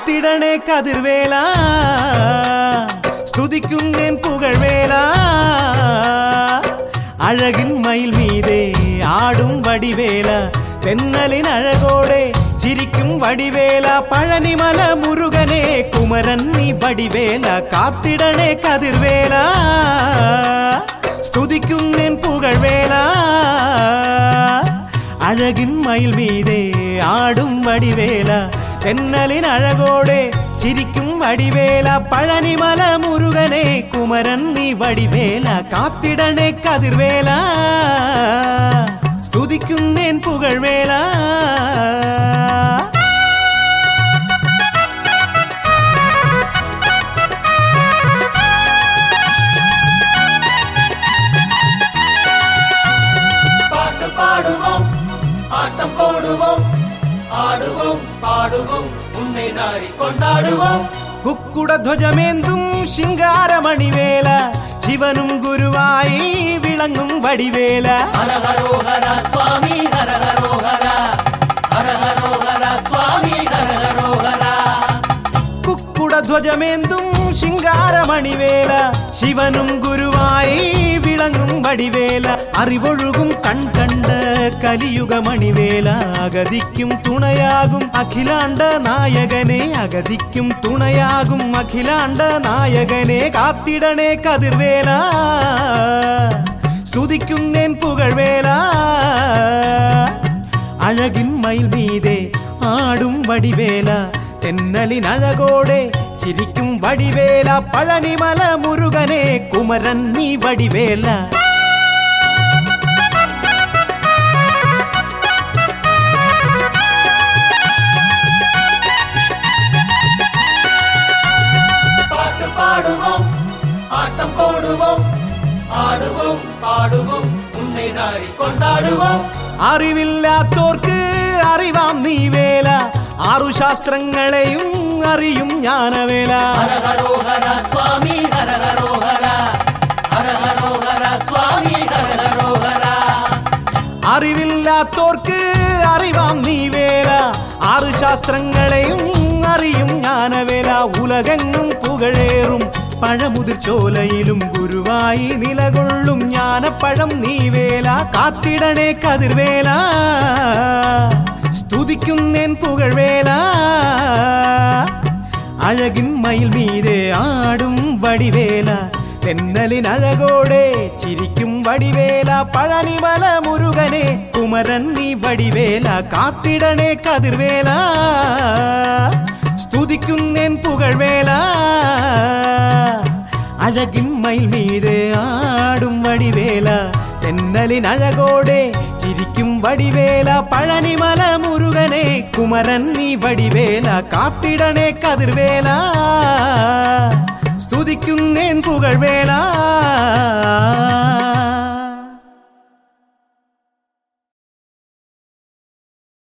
കാത്തിടണേ കതിർവേല സ്തുതിക്കുന്നേൻ പുകഴ്വേല അഴകിൻ മയിൽ മീതെ ആടും വടിവേല തെന്നലിൻ അഴകോടെ ചിരിക്കും വടിവേല പഴനിമല മുരുകനെ കുമരൻ നീ വടിവേല കാത്തിടണേ കതിർവേല സ്തുതിക്കുന്നേൻ പുകഴ്വേല അഴകിൻ മയിൽ മീതെ ആടും വടിവേല തെന്നലിൻ അഴകോടെ ചിരിക്കും വടിവേല പഴനിമല മുരുകനെ കുമരൻ നീ വടിവേല കാത്തിടണേ കതിർവേല സ്തുതിക്കുന്നേൻ പുകഴ്വേല പാട്ട് പാടുവോം ആട്ടം പോടുവോം ആടുവോം പാടുവോം ഉന്നെ നാടി കൊണ്ടാടുവോം കുക്കുട ധ്വജമേന്തും ശിങ്കാരമണിവേല ശിവനും ഗുരുവായി വിളങ്ങും വടിവേല ഹരഹരോഹര സ്വാമി ഹരഹരോഹര ഹരഹരോഹര സ്വാമി ഹരഹരോഹര കുക്കുട ധ്വജമേന്തും ശിങ്കാരമണിവേല ശിവനും ഗുരുവായി വിളങ്ങും വടിവേല അറിവൊഴുകും കൺകണ്ട കലിയുഗമണിവേല അഗതിക്കും തുണയാകും അഖിലാണ്ട നായകനെ അഗതിക്കും തുണയാകും അഖിലാണ്ട നായകനെ കാത്തിടണേ കതിർവേല സ്തുതിക്കുന്നേൻ പുകഴ്വേല അഴകിൻ മയിൽ മീതെ ആടും വടിവേല തെന്നലിൻ അഴകോടെ ചിരിക്കും വടിവേല പഴനിമല മുരുകനെ കുമരൻ നീ വടിവേല പാട്ട് പാടുവോം ആട്ടം പോടുവോം ആടുവോം പാടുവോം ഉന്നെ നാടി കൊണ്ടാടുവോം അറിവില്ലാത്തോർക്ക് അറിവാം നീ വേല ആറു ശാസ്ത്രങ്ങളെയും അറിയും ജ്ഞാനവേല ഹരഹരോഹര സ്വാമി ഹരഹരോഹര ഹരഹരോഹര സ്വാമി ഹരഹരോഹര അറിവില്ലാത്തോർക്ക് അറിവാം നീ വേല ആറു ശാസ്ത്രങ്ങളെയും അറിയും ജ്ഞാനവേല ഉലകെങ്ങും പുകഴേറും പഴമുതിർ ചോലയിലും ഗുരുവായി നിലകൊള്ളും ജ്ഞാനപ്പഴം നീ വേല കാത്തിടണേ കതിർവേല സ്തുതിക്കുന്നേൻ പുകഴ്വേല അഴകിൻ മയിൽ മീതെ ആടും വടിവേല തെന്നലിൻ അഴകോടെ ചിരിക്കും വടിവേല പഴനിമല മുരുകനെ കുമരൻ നീ വടിവേല കാത്തിടണേ കതിർവേല സ്തുതിക്കുന്നേൻ പുകഴ്വേല അഴകിൻ മയിൽ മീതെ ആടും വടിവേല തെന്നലിൻ അഴകോടെ ചിരിക്കും വടിവേല പഴനിമല മുരുകനെ കുമരൻ നീ വടിവേല കാത്തിടണേ കതിർവേല സ്തുതിക്കുന്നേൻ പുകഴ്വേല